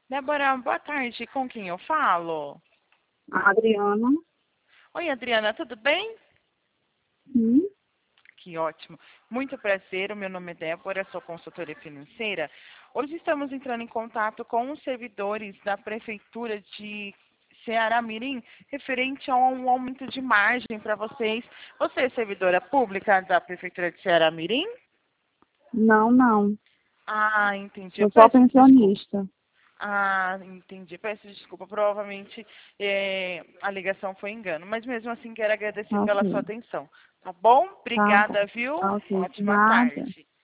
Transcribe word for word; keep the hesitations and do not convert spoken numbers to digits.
Débora, boa tarde. Com quem eu falo? A Adriana. Oi, Adriana, tudo bem? Sim. Que ótimo. Muito prazer, o meu nome é Débora, sou consultora financeira. Hoje estamos entrando em contato com os servidores da Prefeitura de Ceará Mirim, referente a um aumento de margem para vocês. Você é servidora pública da Prefeitura de Ceará Mirim? Não, não. Ah, entendi. Eu Sou só peço desculpa. pensionista. Ah, entendi. Peço desculpa. Provavelmente eh, a ligação foi engano. Mas mesmo assim quero agradecer Tá pela ok. sua atenção. Tá bom? Tá, Obrigada, viu? tá ok. Ótima Nada. tarde.